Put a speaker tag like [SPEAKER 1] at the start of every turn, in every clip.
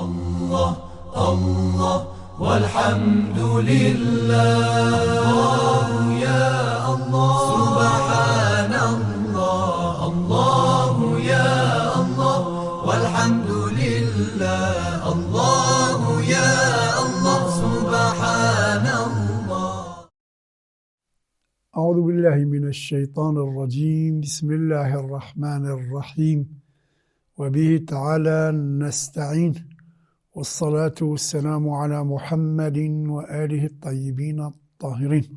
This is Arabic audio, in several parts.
[SPEAKER 1] الله الله والحمد لله. الله يا الله سبحان الله. الله يا الله والحمد لله. الله يا الله سبحان الله.
[SPEAKER 2] أعوذ بالله من الشيطان الرجيم. بسم الله الرحمن الرحيم. وبه تعالى نستعين، والصلاة والسلام على محمد وآله الطيبين الطاهرين.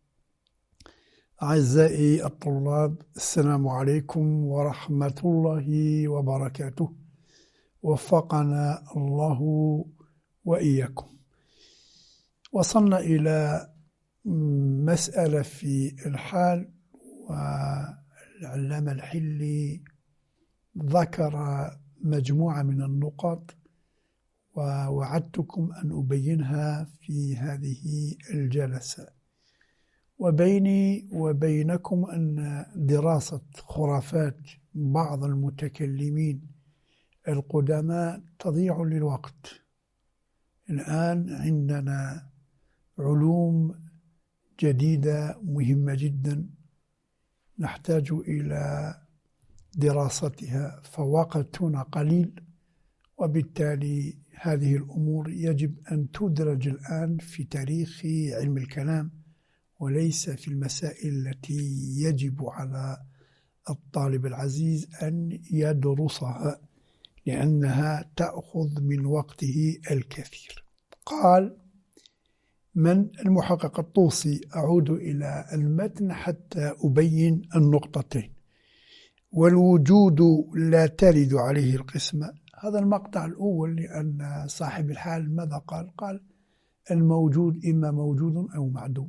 [SPEAKER 2] أعزائي الطلاب، السلام عليكم ورحمة الله وبركاته. وفقنا الله وإياكم. وصلنا إلى مسألة في الحال، والعلامة الحلي ذكر مجموعة من النقط، ووعدتكم أن أبينها في هذه الجلسة. وبيني وبينكم أن دراسة خرافات بعض المتكلمين القدماء تضيع للوقت. الآن عندنا علوم جديدة مهمة جدا نحتاج إلى دراستها، فوقتنا قليل، وبالتالي هذه الأمور يجب أن تدرج الآن في تاريخ علم الكلام، وليس في المسائل التي يجب على الطالب العزيز أن يدرسها، لأنها تأخذ من وقته الكثير. قال من المحقق الطوسي، أعود إلى المتن حتى أبين النقطتين. والوجود لا ترد عليه القسمة. هذا المقطع الأول، لأن صاحب الحال ماذا قال؟ قال الموجود إما موجود أو معدوم،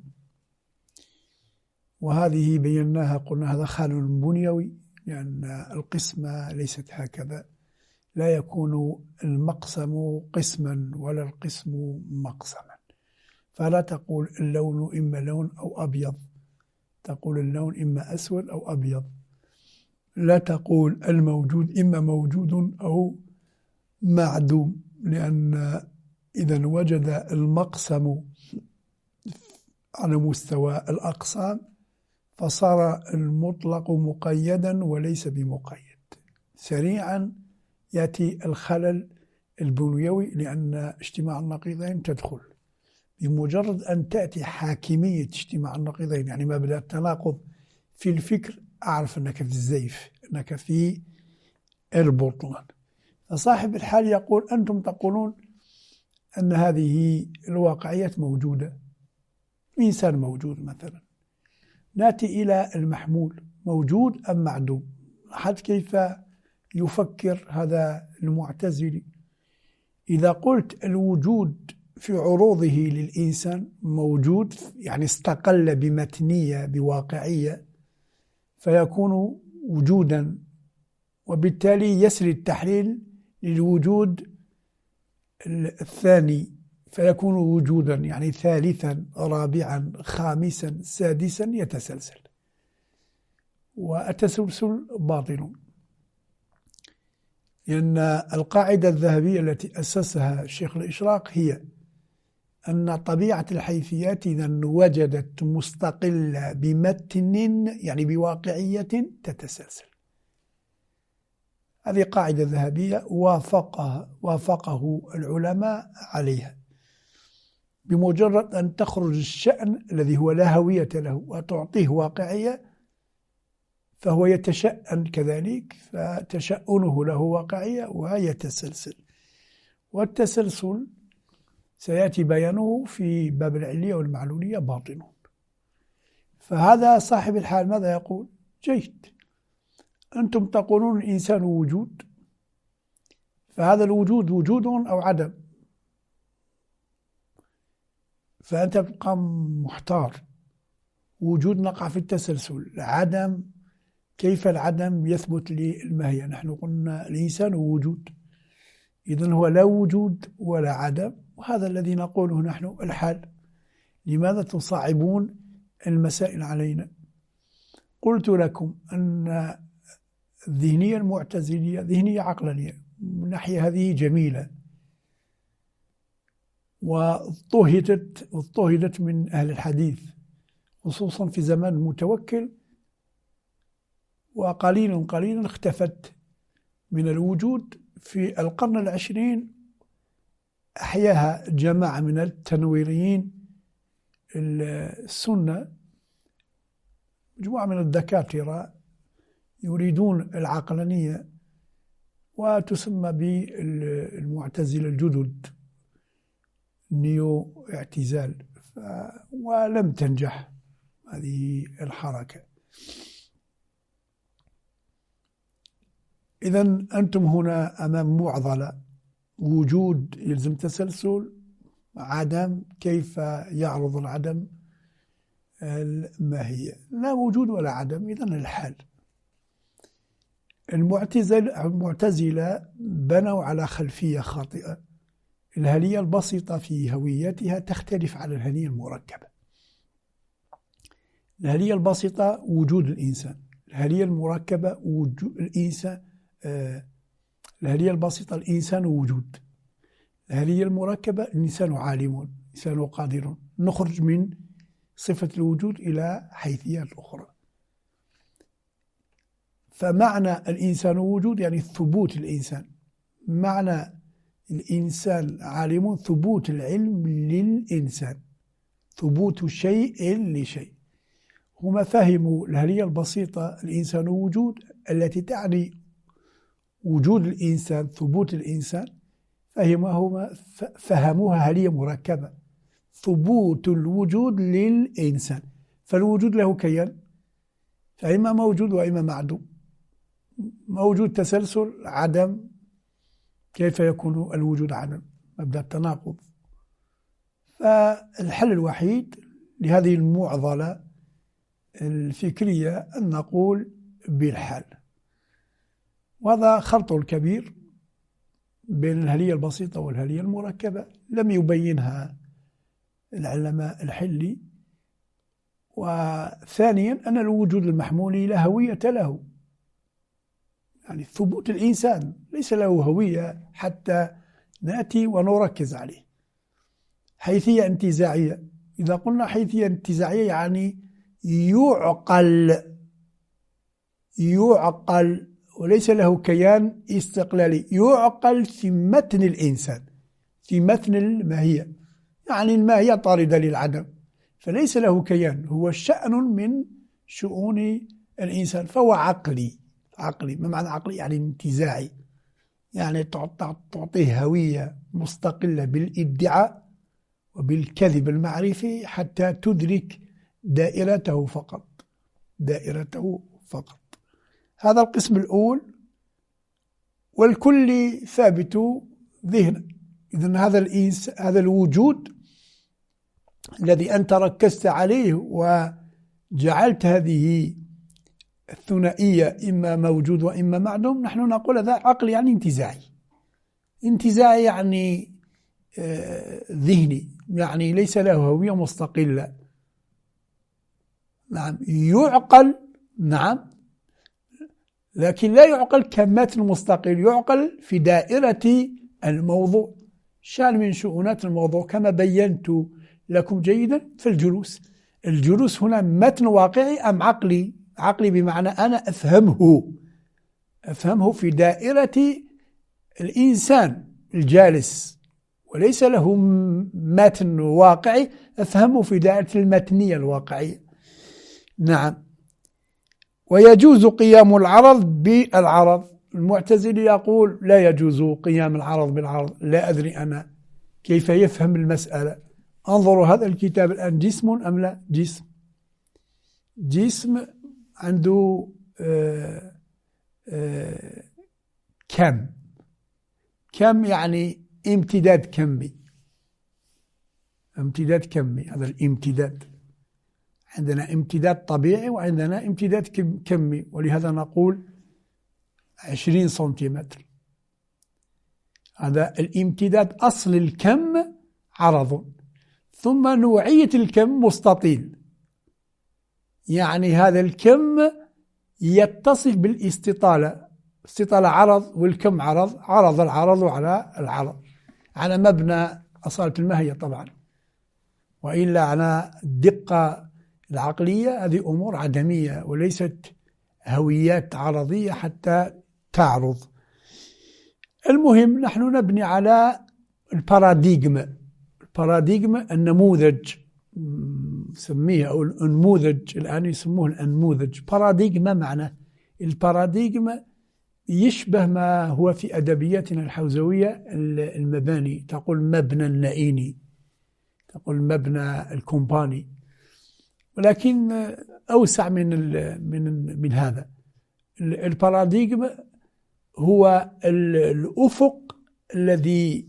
[SPEAKER 2] وهذه بيناها، قلنا هذا خلل بنيوي، لأن القسمة ليست هكذا. لا يكون المقسم قسما ولا القسم مقسما. فلا تقول اللون إما لون أو أبيض، تقول اللون إما أسود أو أبيض. لا تقول الموجود إما موجود أو معدوم، لأن إذا وجد المقسم على مستوى الأقسام فصار المطلق مقيدا وليس بمقيد. سريعا يأتي الخلل البنيوي، لأن اجتماع النقيضين تدخل. بمجرد أن تأتي حاكمية اجتماع النقيضين، يعني مبدأ التناقض في الفكر، أعرف أنك في الزيف، أنك في البطلان. فصاحب الحال يقول أنتم تقولون أن هذه الواقعيات موجودة، إنسان موجود مثلا. نأتي إلى المحمول، موجود أم معدوم؟ أحد كيف يفكر هذا المعتزلي؟ إذا قلت الوجود في عروضه للإنسان موجود، يعني استقل بمتنية بواقعية، فيكون وجودا، وبالتالي يسري التحليل للوجود الثاني، فيكون وجودا، يعني ثالثا رابعا خامسا سادسا، يتسلسل. والتسلسل باطل، لأن القاعدة الذهبية التي أسسها شيخ الإشراق هي أن طبيعة الحيثيات إذا وجدت مستقلة بمتن، يعني بواقعية، تتسلسل. هذه قاعدة ذهبية وافقه العلماء عليها. بمجرد أن تخرج الشأن الذي هو لا هوية له وتعطيه واقعية، فهو يتشأن كذلك، فتشأنه له واقعية ويتسلسل. والتسلسل سيأتي بيانه في باب العلية والمعلولية باطن. فهذا صاحب الحال ماذا يقول؟ جيد، أنتم تقولون الإنسان وجود، فهذا الوجود وجود أو عدم؟ فأنت تبقى محتار. وجود نقع في التسلسل، عدم كيف العدم يثبت للماهية؟ نحن قلنا الإنسان وجود، إذن هو لا وجود ولا عدم، وهذا الذي نقوله نحن الحال. لماذا تصعبون المسائل علينا؟ قلت لكم أن الذهنية المعتزلية ذهنية عقلانية، من ناحية هذه جميلة، واضطهدت من أهل الحديث، خصوصا في زمان المتوكل، وقليلا قليلا اختفت من الوجود. في القرن العشرين أحياها جماعة من التنويريين السنة، مجموعة من الدكاترة يريدون العقلانية، وتسمى بالمعتزلة الجدد، نيو اعتزال، ولم تنجح هذه الحركة. إذن أنتم هنا أمام معضلة، وجود يلزم تسلسل، عدم كيف يعرض العدم الماهية، لا وجود ولا عدم، إذن الحال. المعتزلة بنوا على خلفية خاطئة. الهلية البسيطة في هويتها تختلف عن الهلية المركبة. الهلية البسيطة وجود الإنسان، الهلية المركبة وجود الإنسان. الهلية البسيطة الإنسان وجود، الهلية المركبة الإنسان عالم، الإنسان قادر. نخرج من صفة الوجود إلى حيثيات أخرى. فمعنى الإنسان وجود يعني ثبوت الإنسان، معنى الإنسان عالم ثبوت العلم للإنسان، ثبوت شيء لشيء. هما فهموا الهلية البسيطة الإنسان وجود التي تعني وجود الإنسان، ثبوت الإنسان، فهموها هلية مركبة، ثبوت الوجود للإنسان. فالوجود له كيان، فإما موجود وإما معدوم. موجود تسلسل، عدم كيف يكون الوجود عدم؟ مبدأ التناقض. فالحل الوحيد لهذه المعضلة الفكرية أن نقول بالحل. وهذا خلط كبير بين الهلية البسيطة والهلية المركبة، لم يبينها العلماء الحلي. وثانيا أن الوجود المحمولي لا هوية له، يعني ثبوت الإنسان ليس له هوية حتى نأتي ونركز عليه. حيثية انتزاعية، إذا قلنا حيثية انتزاعية يعني يعقل وليس له كيان استقلالي، يعقل في متن الإنسان، في متن الماهية، يعني الماهية طاردة للعدم، فليس له كيان، هو شأن من شؤون الإنسان، فهو عقلي. ما معنى عقلي؟ يعني انتزاعي، يعني تعطيه هوية مستقلة بالادعاء وبالكذب المعرفي حتى تدرك دائرته فقط. هذا القسم الأول، والكل ثابت ذهنا. إذن هذا الوجود الذي أنت ركزت عليه وجعلت هذه الثنائية إما موجود وإما معدوم، نحن نقول هذا عقل يعني انتزاعي يعني ذهني، يعني ليس له هوية مستقلة. نعم يعقل، نعم، لكن لا يعقل كمتن مستقل، يعقل في دائرة الموضوع، شأن من شؤونات الموضوع، كما بينت لكم جيدا في الجلوس هنا متن واقعي أم عقلي؟ عقلي بمعنى أنا أفهمه في دائرة الإنسان الجالس، وليس له متن واقعي، أفهمه في دائرة المتنية الواقعية. نعم. ويجوز قيام العرض بالعرض. المعتزلي يقول لا يجوز قيام العرض بالعرض. لا أدري أنا كيف يفهم المسألة. انظروا هذا الكتاب الآن، جسم أم لا؟ جسم عنده كم يعني امتداد كمي. هذا الامتداد، عندنا امتداد طبيعي وعندنا امتداد كمي، ولهذا نقول 20 سنتيمتر. هذا الامتداد أصل الكم عرض، ثم نوعية الكم مستطيل، يعني هذا الكم يتصف بالاستطالة، استطالة عرض والكم عرض العرض على العرض على مبنى أصالة الماهية طبعا، وإلا على الدقة العقلية هذه أمور عدمية وليست هويات عرضية حتى تعرض. المهم نحن نبني على الباراديغما، النموذج نسميه، أو الأنموذج، الآن يسموه الأنموذج. باراديغما معنى الباراديغما يشبه ما هو في أدبياتنا الحوزوية المباني، تقول مبنى النائيني، تقول مبنى الكومباني، ولكن أوسع من هذا. الباراديغما هو الأفق الذي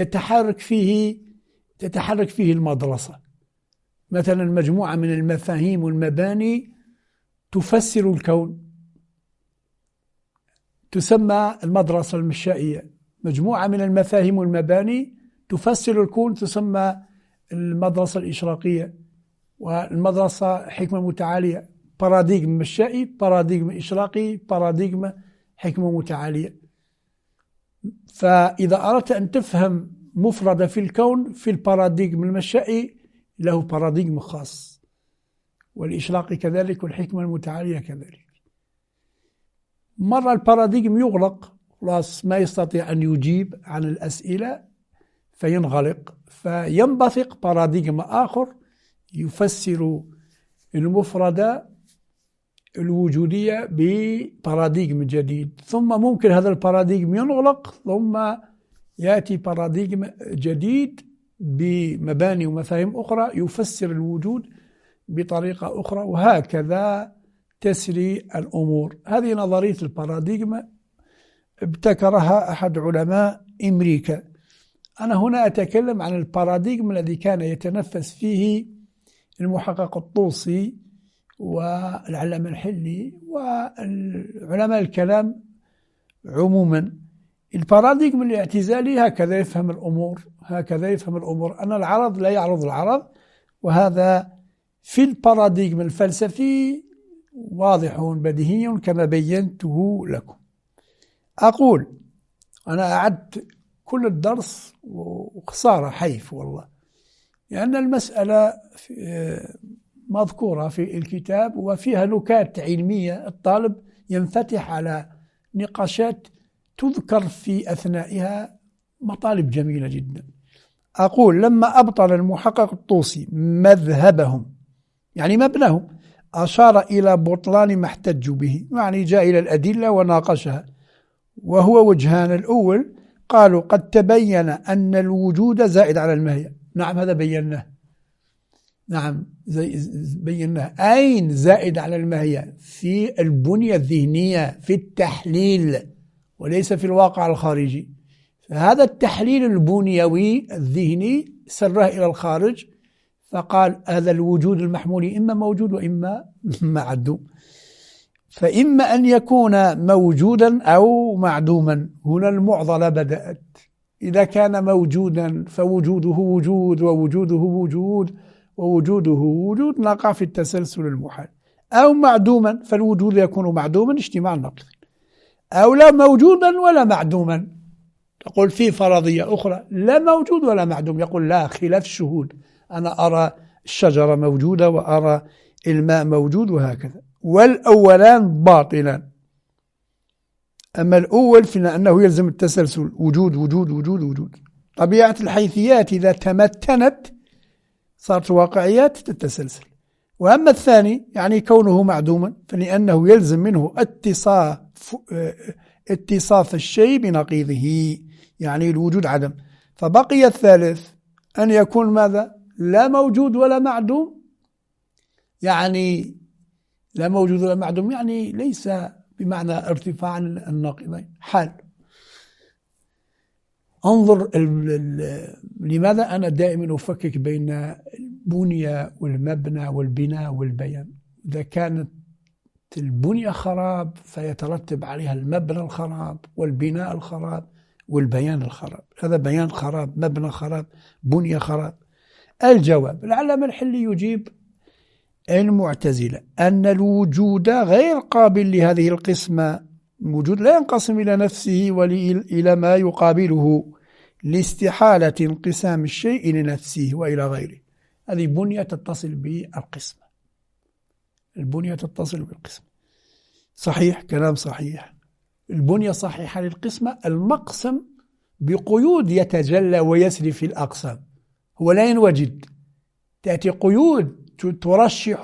[SPEAKER 2] تتحرك فيه المدرسة. مثلا مجموعة من المفاهيم والمباني تفسر الكون تسمى المدرسة المشائية، مجموعة من المفاهيم والمباني تفسر الكون تسمى المدرسة الإشراقية، والمدرسة حكمة متعالية، باراديغم مشائي، باراديغم إشراقي، باراديغم حكمة متعالية. فإذا أردت أن تفهم مفردة في الكون، في الباراديغم المشائي له باراديغم خاص، والإشراقي كذلك، والحكمة المتعالية كذلك. مرة الباراديغم يغلق، خلاص ما يستطيع أن يجيب عن الأسئلة فينغلق، فينبثق باراديغم آخر يفسر المفردة الوجودية بباراديغم جديد، ثم ممكن هذا الباراديغم ينغلق، ثم يأتي باراديغم جديد بمباني ومفاهيم أخرى يفسر الوجود بطريقة أخرى، وهكذا تسري الأمور. هذه نظرية الباراديغما ابتكرها أحد علماء أمريكا. أنا هنا أتكلم عن الباراديغم الذي كان يتنفس فيه المحقق الطوسي والعلامة الحلي والعلماء الكلام عموما. الباراديغم الاعتزالي هكذا يفهم الأمور، أن العرض لا يعرض العرض، وهذا في الباراديغم الفلسفي واضح بديهي كما بينته لكم. أقول أنا أعدت كل الدرس وخسارة حيف والله، لأن المسألة مذكورة في الكتاب وفيها نكات علمية، الطالب ينفتح على نقاشات تذكر في أثنائها مطالب جميلة جدا. أقول لما أبطل المحقق الطوسي مذهبهم، يعني مبناهم، أشار إلى بطلان ما احتجوا به، يعني جاء إلى الأدلة وناقشها، وهو وجهان. الأول قالوا قد تبين أن الوجود زائد على الماهية. نعم هذا بيناه، نعم بيناه. أين زائد على الماهية؟ في البنية الذهنية، في التحليل، وليس في الواقع الخارجي. فهذا التحليل البنيوي الذهني سره إلى الخارج، فقال هذا الوجود المحمول إما موجود وإما معدوم، فإما أن يكون موجودا أو معدوما. هنا المعضلة بدأت. إذا كان موجودا فوجوده وجود ووجوده وجود ووجوده وجود، نقع في التسلسل المحال. أو معدوما فالوجود يكون معدوما اجتماع النقيضين، أو لا موجودا ولا معدوما. تقول في فرضية أخرى لا موجود ولا معدوم، يقول لا، خلاف الشهود، أنا أرى الشجرة موجودة وأرى الماء موجود وهكذا. والأولان باطلا. أما الأول فإنه يلزم التسلسل، وجود وجود وجود وجود. طبيعة الحيثيات إذا تمتنت صارت واقعيات تتسلسل. وأما الثاني يعني كونه معدوما، فلأنه يلزم منه اتصاف الشيء بنقيضه، يعني الوجود عدم. فبقي الثالث أن يكون ماذا؟ لا موجود ولا معدوم، يعني لا موجود ولا معدوم يعني ليس بمعنى ارتفاع النقيضين، حال. انظر لماذا أنا دائما أفكك بين البنية والمبنى والبناء والبيان. إذا كانت البنية خراب فيترتب عليها المبنى الخراب والبناء الخراب والبيان الخراب. هذا بيان خراب، مبنى خراب، بنية خراب. الجواب: العلامة الحلي يجيب المعتزلة أن الوجود غير قابل لهذه القسمة. الوجود لا ينقسم إلى نفسه وإلى ما يقابله، لاستحالة انقسام الشيء لنفسه وإلى غيره. هذه بنية تتصل بالقسمة، البنية تتصل بالقسمة. صحيح، كلام صحيح. البنية صحيحة للقسمة. المقسم بقيود يتجلى ويسري في الأقسام، هو لا ينوجد، تأتي قيود ترشح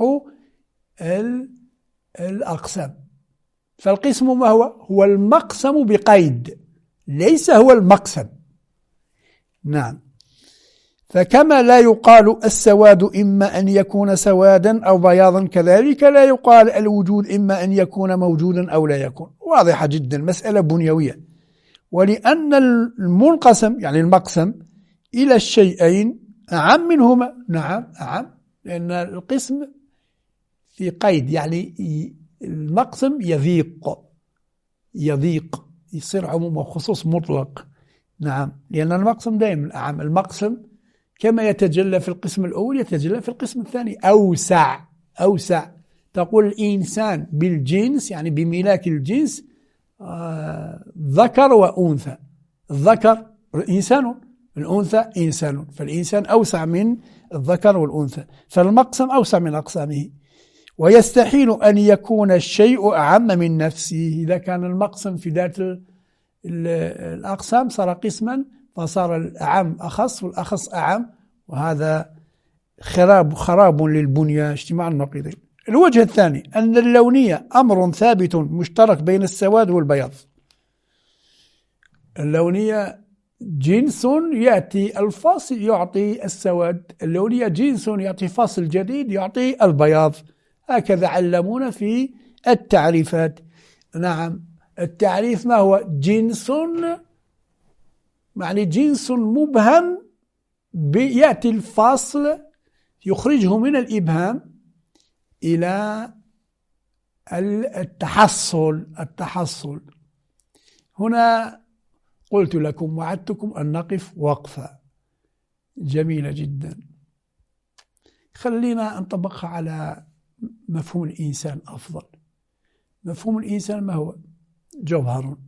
[SPEAKER 2] الأقسام. فالقسم ما هو؟ هو المقسم بقيد، ليس هو المقسم. نعم. فكما لا يقال السواد إما أن يكون سوادا أو بياضا، كذلك لا يقال الوجود إما أن يكون موجودا أو لا يكون. واضحة جدا، مسألة بنيوية. ولأن المنقسم يعني المقسم إلى الشيئين أعم منهما. نعم أعم، لأن القسم في قيد، يعني المقسم يضيق يصير عموم وخصوص مطلق. نعم، لأن المقسم دائما أعم. المقسم كما يتجلى في القسم الأول يتجلى في القسم الثاني، أوسع. تقول الإنسان بالجنس يعني بملاك الجنس ذكر وأنثى. الذكر إنسان، الأنثى إنسان، فالإنسان أوسع من الذكر والأنثى، فالمقسم أوسع من أقسامه. ويستحيل أن يكون الشيء أعم من نفسه. إذا كان المقسم في ذات الأقسام صار قسما، فصار الأعم أخص والأخص أعم، وهذا خراب للبنية، اجتماع النقيضين. الوجه الثاني أن اللونية أمر ثابت مشترك بين السواد والبياض. اللونية جنس يأتي الفاصل يعطي السواد، اللونية جنس يأتي فاصل جديد يعطي البياض. هكذا علمونا في التعريفات. نعم، التعريف ما هو؟ جنس يعني جنس مبهم يأتي الفاصل يخرجه من الإبهام إلى التحصل. هنا قلت لكم وعدتكم أن نقف وقفة جميلة جدا. خلينا نطبقها على مفهوم الإنسان أفضل. مفهوم الإنسان ما هو؟ جوهر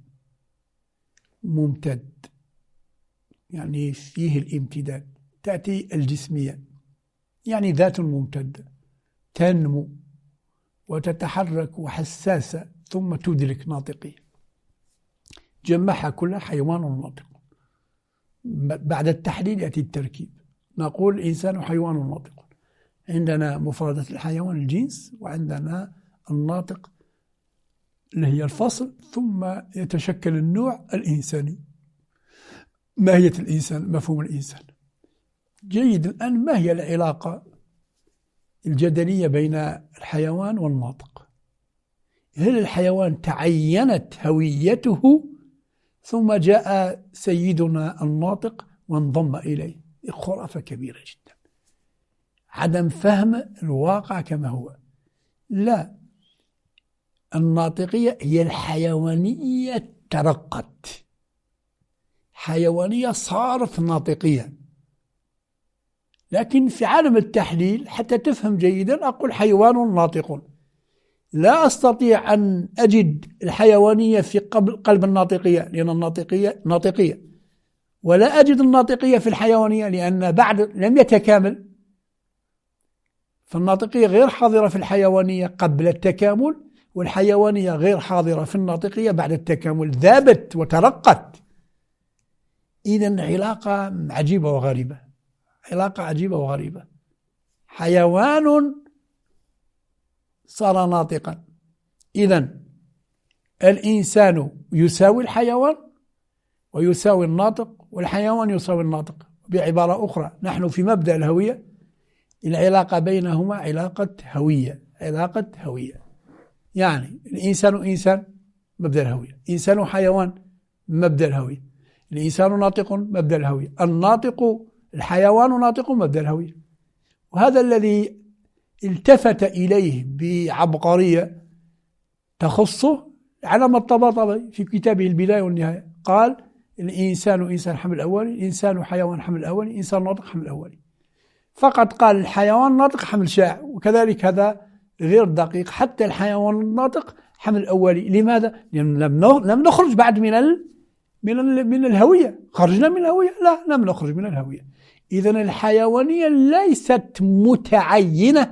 [SPEAKER 2] ممتد، يعني فيه الامتداد. تأتي الجسمية يعني ذات ممتدة تنمو وتتحرك وحساسة ثم تدرك ناطقية. جمعها كلها حيوان ناطق. بعد التحليل يأتي التركيب، نقول الإنسان حيوان ناطق. عندنا مفردة الحيوان الجنس، وعندنا الناطق اللي هي الفصل، ثم يتشكل النوع الإنساني. ماهية الإنسان، مفهوم الإنسان. جيد. الآن ما هي العلاقة الجدلية بين الحيوان والناطق؟ هل الحيوان تعينت هويته ثم جاء سيدنا الناطق وانضم إليه؟ خرافة كبيرة جدا، عدم فهم الواقع كما هو. لا، الناطقية هي الحيوانية ترقت، حيوانية صارت ناطقية. لكن في عالم التحليل حتى تفهم جيدا أقول حيوان ناطق، لا أستطيع أن أجد الحيوانية في قلب الناطقية، لأن الناطقية ناطقية، ولا أجد الناطقية في الحيوانية لأن بعد لم يتكامل. فالناطقية غير حاضرة في الحيوانية قبل التكامل، والحيوانية غير حاضرة في الناطقية بعد التكامل، ذابت وترقت. إذن علاقة عجيبة وغريبة، علاقة عجيبة وغريبة. حيوان صار ناطقا. إذن الإنسان يساوي الحيوان ويساوي الناطق، والحيوان يساوي الناطق. بعبارة أخرى، نحن في مبدأ الهوية العلاقة بينهما علاقة هوية، علاقة هوية. يعني الإنسان إنسان مبدأ الهوية، إنسان حيوان مبدأ الهوية، الإنسان ناطق مبدأ الهوية، الناطق الحيوان ناطق مبدأ الهوية. وهذا الذي التفت إليه بعبقرية تخصه علامة الطباطبائي في كتابه البداية والنهاية. قال الإنسان إنسان حمل أولي، الإنسان حيوان حمل أولي، الإنسان ناطق حمل أولي. فقط قال الحيوان ناطق حمل شائع، وكذلك هذا غير دقيق. حتى الحيوان الناطق حمل أولي. لماذا؟ لأن لم نخرج بعد من من الهوية. خرجنا من الهوية؟ لا، لم نخرج من الهوية. إذن الحيوانية ليست متعينة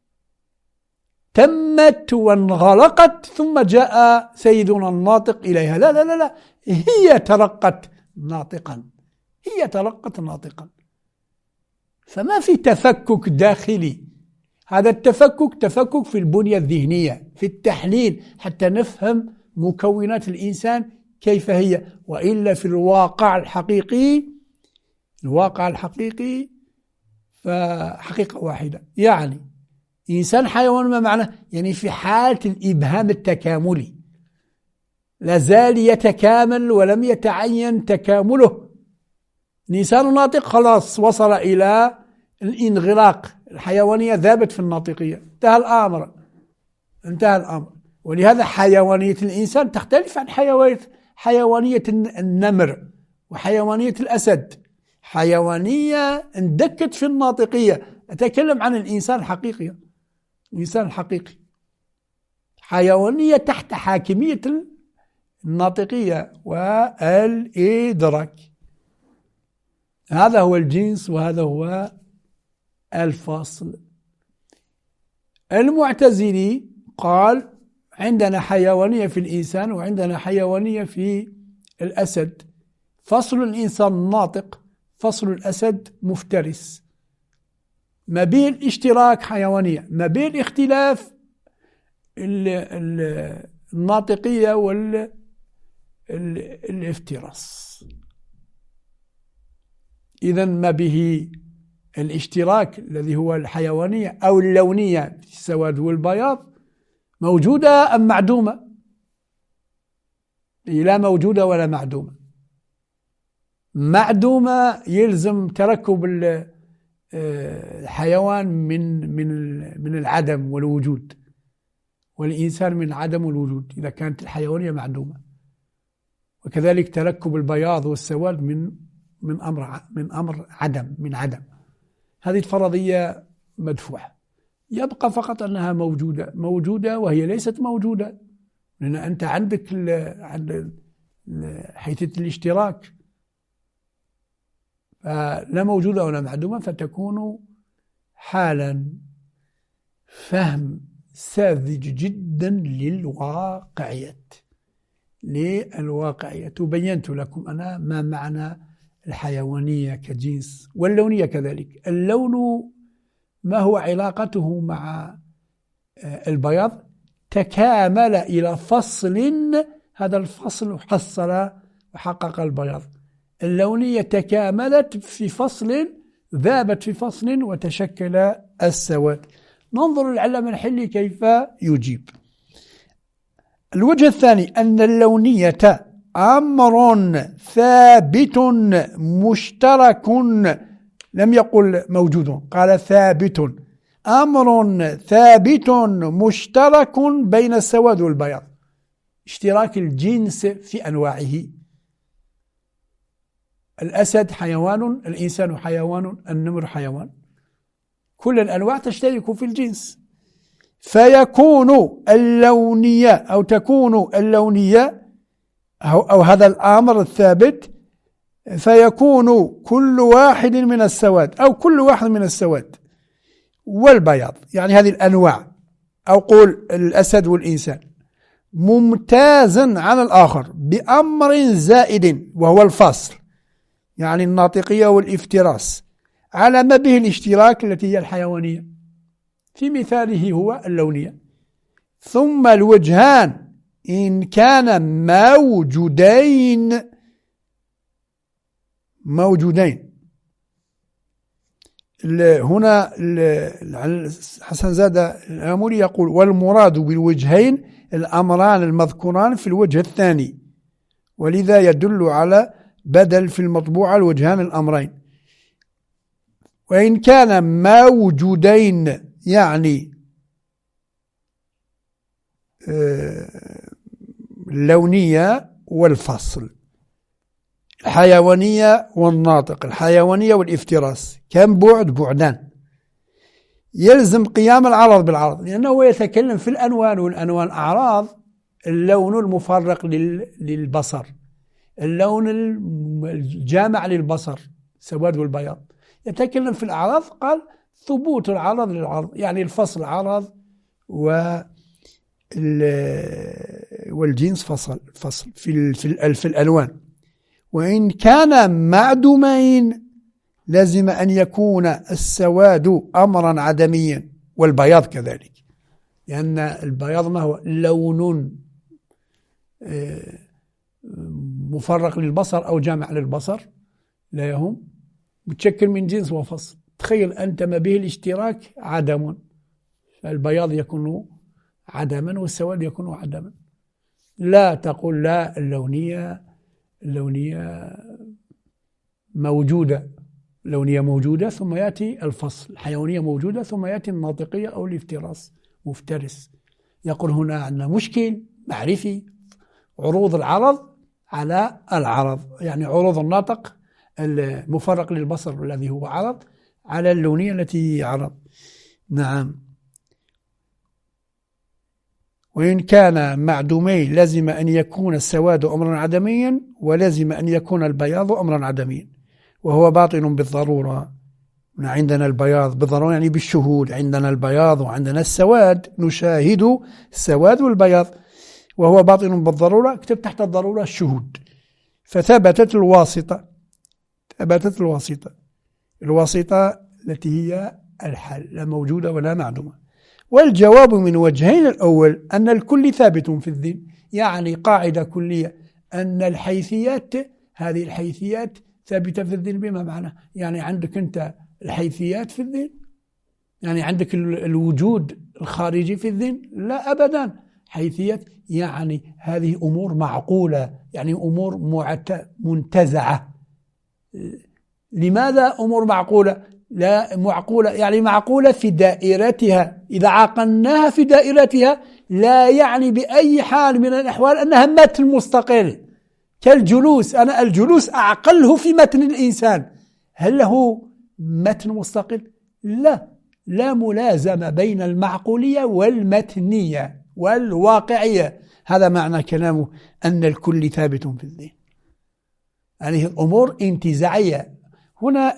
[SPEAKER 2] تمت وانغلقت ثم جاء سيدنا الناطق إليها. لا لا لا لا، هي ترقت ناطقا، هي ترقت ناطقا. فما في تفكك داخلي. هذا التفكك تفكك في البنية الذهنية، في التحليل، حتى نفهم مكونات الإنسان كيف هي. وإلا في الواقع الحقيقي، الواقع الحقيقي فحقيقة واحدة. يعني إنسان حيوان ما معنى؟ يعني في حالة الإبهام التكاملي، لازال يتكامل ولم يتعين تكامله. الإنسان ناطق خلاص وصل إلى الانغلاق، الحيوانية ذابت في الناطقية، انتهى الأمر، انتهى الأمر. ولهذا حيوانية الإنسان تختلف عن حيوانية النمر وحيوانية الأسد. حيوانية اندكت في الناطقية. أتكلم عن الإنسان الحقيقي، الإنسان الحقيقي. حيوانية تحت حاكمية الناطقية والإدراك. هذا هو الجنس وهذا هو الفصل. المعتزلي قال عندنا حيوانية في الإنسان وعندنا حيوانية في الأسد. فصل الإنسان ناطق، فصل الأسد مفترس. ما بين الاشتراك حيوانية، ما بين اختلاف الناطقية والافتراس. إذن ما به الاشتراك الذي هو الحيوانية أو اللونية في السواد والبياض موجودة أم معدومة؟ لا موجودة ولا معدومة. معدومة يلزم تركب الحيوان من العدم والوجود، والإنسان من عدم والوجود إذا كانت الحيوانية معدومة. وكذلك تركب البياض والسواد من أمر عدم، من عدم. هذه الفرضية مدفوعة. يبقى فقط أنها موجودة وهي ليست موجودة، لأن أنت عندك حيثية الاشتراك، فلا موجودة ولا معدومة، فتكون حالا فهم ساذج جدا للواقعية. بينت لكم أنا ما معنى الحيوانية كجنس، واللونية كذلك. اللون ما هو علاقته مع البياض؟ تكامل إلى فصل، هذا الفصل حصل وحقق البياض. اللونية تكاملت في فصل، ذابت في فصل وتشكل السواد. ننظر العلامة الحلي كيف يجيب. الوجه الثاني أن اللونية أمر ثابت مشترك، لم يقل موجود، قال ثابت. أمر ثابت مشترك بين السواد والبياض، اشتراك الجنس في أنواعه. الأسد حيوان، الإنسان حيوان، النمر حيوان، كل الأنواع تشترك في الجنس. فيكون اللونية أو تكون اللونية أو هذا الأمر الثابت، فيكون كل واحد من السواد أو كل واحد من السواد والبياض، يعني هذه الأنواع، أو قول الأسد والإنسان، ممتازا عن الآخر بأمر زائد وهو الفصل، يعني الناطقية والافتراس، على ما به الاشتراك التي هي الحيوانية، في مثاله هو اللونية. ثم الوجهان إن كان موجودين. هنا حسن زادة الآمولي يقول: والمراد بالوجهين الأمران المذكوران في الوجه الثاني، ولذا يدل على بدل في المطبوعة الوجهان الأمرين. وإن كان موجودين يعني اللونية والفصل، الحيوانية والناطق، الحيوانية والافتراس، كم بعدان. يلزم قيام العرض بالعرض، لأنه يتكلم في الأنوان، والأنوان أعراض. اللون المفرق للبصر، اللون الجامع للبصر السواد والبياض. يتكلم في الأعراض قال ثبوت العرض للعرض، يعني الفصل عرض والجنس فصل في الألوان. وإن كان معدومين لازم أن يكون السواد أمرا عدميا والبياض كذلك، لأن البياض ما هو؟ لون مفرق للبصر أو جامع للبصر، لا يهم، متشكل من جنس وفصل. تخيل أنت ما به الاشتراك عدم، فالبياض يكون عدما والسواد يكون عدما. لا تقول لا اللونية موجودة، اللونية موجودة ثم يأتي الفصل، الحيوانية موجودة ثم يأتي الناطقية أو الافتراس مفترس. يقول هنا عندنا مشكل معرفي، عروض العرض على العرض، يعني عروض الناطق المفرق للبصر الذي هو عرض على اللونية التي عرض. نعم. وإن كان معدومين لازم أن يكون السواد أمرا عدميا ولازم أن يكون البياض أمرا عدميا، وهو باطن بالضرورة. عندنا البياض بالضرورة يعني بالشهود، عندنا البياض وعندنا السواد، نشاهد السواد والبياض، وهو باطن بالضرورة. اكتب تحت الضرورة الشهود. فثبتت الواسطة، الواسطة التي هي الحل، لا موجودة ولا معدومة. والجواب من وجهين: الأول أن الكل ثابت في الذهن، يعني قاعدة كلية أن الحيثيات، هذه الحيثيات ثابتة في الذهن. بما معنى يعني عندك أنت الحيثيات في الذهن، يعني عندك الوجود الخارجي في الذهن؟ لا أبدا. حيثيات يعني هذه أمور معقولة، يعني أمور منتزعة. لماذا أمور معقولة؟ لا معقولة يعني معقولة في دائرتها، إذا عقلناها في دائرتها لا يعني بأي حال من الأحوال أنها متن مستقل كالجلوس. أنا الجلوس أعقله في متن الإنسان، هل له متن مستقل؟ لا ملازمة بين المعقولية والمتنية والواقعية. هذا معنى كلامه أن الكل ثابت في الذهن، يعني الأمور انتزاعية. هنا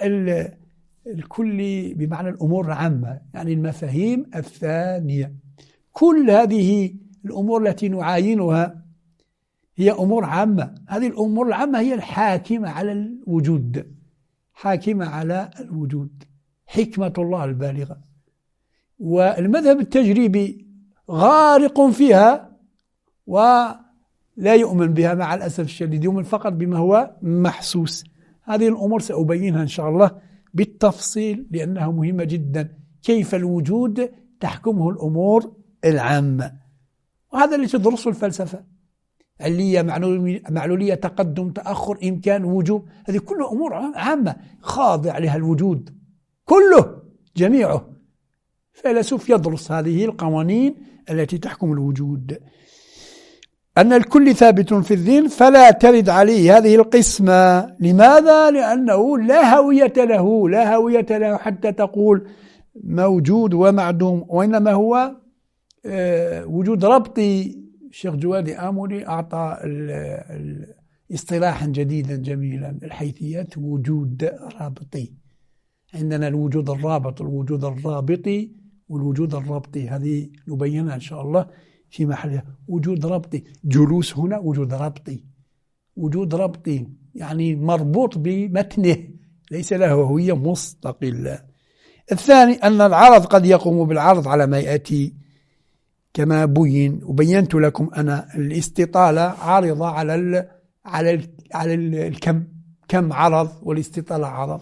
[SPEAKER 2] الكل بمعنى الأمور العامة، يعني المفاهيم الثانية. كل هذه الأمور التي نعاينها هي أمور عامة. هذه الأمور العامة هي الحاكمة على الوجود، حاكمة على الوجود، حكمة الله البالغة. والمذهب التجريبي غارق فيها ولا يؤمن بها مع الأسف الشديد، يؤمن فقط بما هو محسوس. هذه الأمور سأبينها إن شاء الله بالتفصيل لأنها مهمة جدا، كيف الوجود تحكمه الأمور العامة. وهذا اللي تدرسه الفلسفة، علية، معلولية، تقدم، تأخر، إمكان، وجوب، هذه كلها أمور عامة خاضع لها الوجود كله جميعه. فيلسوف يدرس هذه القوانين التي تحكم الوجود. أن الكل ثابت في الذهن فلا ترد عليه هذه القسمة. لماذا؟ لأنه لا هوية له حتى تقول موجود ومعدوم، وإنما هو وجود ربطي. الشيخ جوادي آملي أعطى اصطلاحا جديدا جميلا: الحيثيات وجود رابطي. عندنا الوجود الرابط، الوجود الرابطي والوجود الربطي، هذه نبينها إن شاء الله في محلها. وجود ربطي، جلوس هنا وجود ربطي يعني مربوط بمتنه، ليس له هوية مستقلة. الثاني أن العرض قد يقوم بالعرض على ما يأتي كما وبينت لكم أنا الاستطالة عارضة على الكم، كم عرض، والاستطالة عرض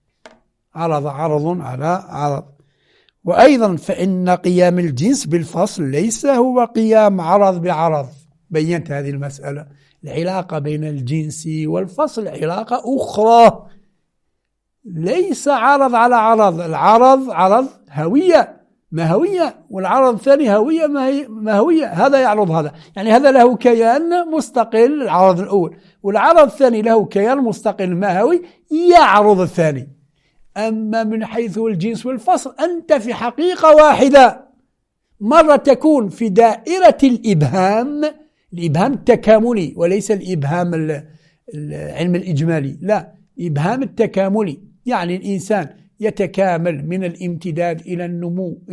[SPEAKER 2] على عرض. وأيضا فإن قيام الجنس بالفصل ليس هو قيام عرض بعرض. بينت هذه المسألة، العلاقة بين الجنس والفصل علاقة أخرى، ليس عرض على عرض. العرض عرض هوية ماهوية، والعرض الثاني هوية ماهوية. هذا يعرض هذا، يعني هذا له كيان مستقل العرض الأول، والعرض الثاني له كيان مستقل ماهوي يعرض الثاني. أما من حيث الجنس والفصل أنت في حقيقة واحدة، مرة تكون في دائرة الإبهام التكاملي وليس الإبهام العلم الإجمالي، لا، إبهام التكاملي، يعني الإنسان يتكامل من الامتداد إلى النمو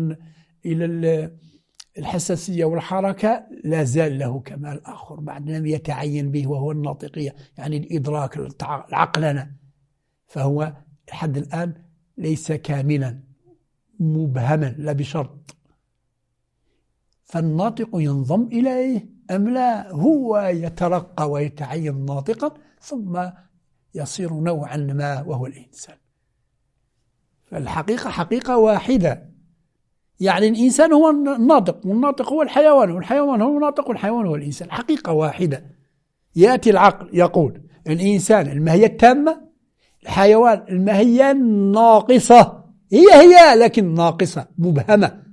[SPEAKER 2] إلى الحساسية والحركة، لا زال له كمال آخر بعد لم يتعين به، وهو الناطقية، يعني الإدراك، العقلنة. فهو لحد الآن ليس كاملا، مبهما لا بشرط. فالناطق ينضم إليه أم لا؟ هو يترقى ويتعين ناطقا ثم يصير نوعا ما وهو الإنسان. فالحقيقة حقيقة واحدة، يعني الإنسان هو الناطق، والناطق هو الحيوان، والحيوان هو الناطق، والحيوان هو الإنسان، حقيقة واحدة. يأتي العقل يقول الإنسان الماهية التامة، الحيوان الماهية الناقصة، هي لكن ناقصة مبهمة.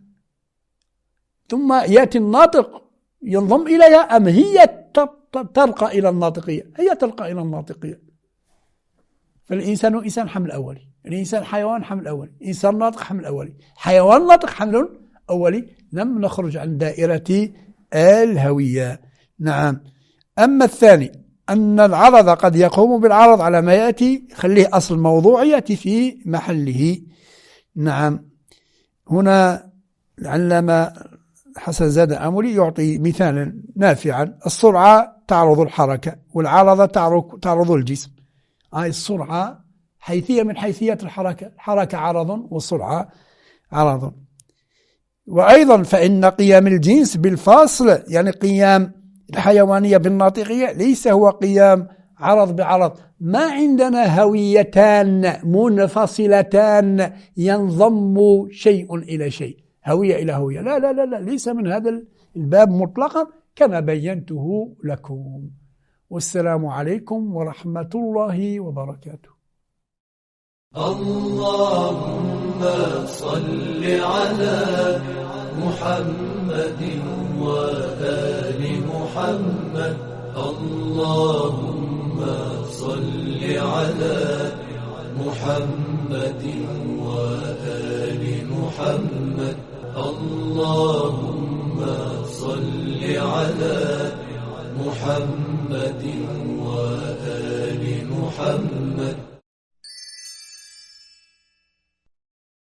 [SPEAKER 2] ثم يأتي الناطق ينضم إليها، أم هي ترقى إلى الناطقية؟ هي ترقى إلى الناطقية. فالإنسان إنسان حمل أولي، الإنسان حيوان حمل أولي، إنسان ناطق حمل أولي، حيوان ناطق حمل أولي. لم نخرج عن دائرة الهوية. نعم. أما الثاني أن العرض قد يقوم بالعرض على ما يأتي، خليه أصل موضوع يأتي في محله. نعم. هنا العلامة حسن زاد عمولي يعطي مثالا نافعا: السرعة تعرض الحركة، والعرض تعرض الجسم. السرعة حيثية من حيثيات الحركة، الحركة عرض والسرعة عرض. وأيضا فإن قيام الجنس بالفاصل، يعني قيام الحيوانية بالناطقية، ليس هو قيام عرض بعرض. ما عندنا هويتان منفصلتان ينضم شيء إلى شيء، هوية إلى هوية، لا لا لا لا، ليس من هذا الباب مطلقا كما بينته لكم. والسلام عليكم ورحمة الله وبركاته.
[SPEAKER 1] اللهم صل على محمد وآل محمد. اللهم صل على محمد وآل محمد. اللهم صل على محمد وآل محمد.